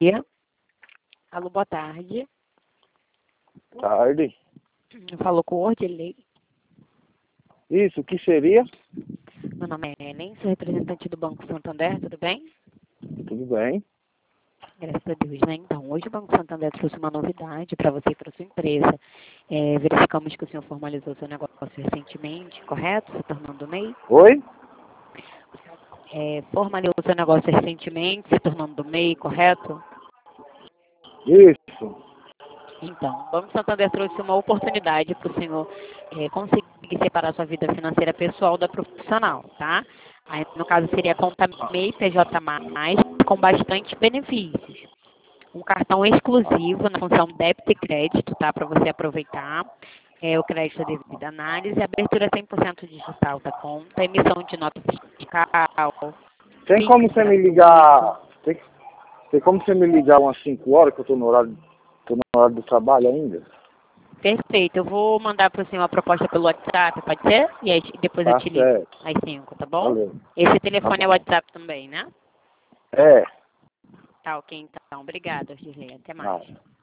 Alô, boa tarde. Tarde. Falou com o Ordilei. Isso, o que seria? Meu nome é Ellen, sou representante do Banco Santander, tudo bem? Tudo bem. Graças a Deus, né? Então, hoje o Banco Santander trouxe uma novidade para você e para sua empresa. Verificamos que o senhor formalizou seu negócio recentemente, correto? Se tornando MEI. Oi? Formalizou seu negócio recentemente, se tornando MEI, correto? Isso. Então, o Banco Santander trouxe uma oportunidade para o senhor conseguir separar sua vida financeira pessoal da profissional, tá? Aí, no caso, seria a conta MEI PJ+, com bastante benefícios. Um cartão exclusivo na função débito e crédito, tá? Para você aproveitar. O crédito devido à análise, abertura 100% digital da conta, emissão de nota fiscal. Tem como você me ligar... Tem como você me ligar umas 5 horas, que eu tô no horário do trabalho ainda? Perfeito, eu vou mandar para o senhor a proposta pelo WhatsApp, pode ser? E aí depois eu Tá te ligo certo. às 5, tá bom? Valeu. Esse telefone Tá é bom. WhatsApp também, né? É. Tá, ok, então. Obrigada, Gisley. Até mais. Nada.